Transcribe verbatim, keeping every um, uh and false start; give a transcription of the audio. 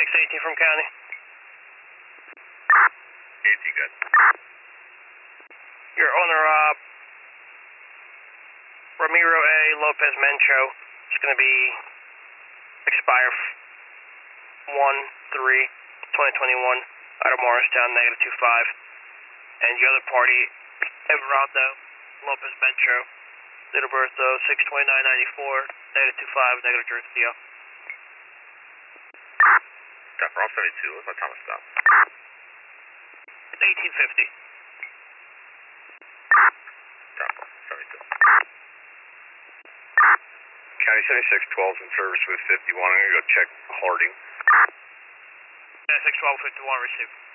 six eighteen from county. eighteen, good. Your owner, uh, Ramiro A. Lopez Mencho, is going to be expire one three twenty twenty-one out of Morristown, negative two five. And your other party, Everaldo Lopez Mencho, date of birth of six twenty-nine ninety-four, negative two five, negative Jersey C O. Stop, we're off seventy-two. What's my time of stop? eighteen fifty. Stop, seventy-two. County seventy-six twelve is in service with fifty-one. I'm going to go check Harding. seventy-six twelve fifty-one received.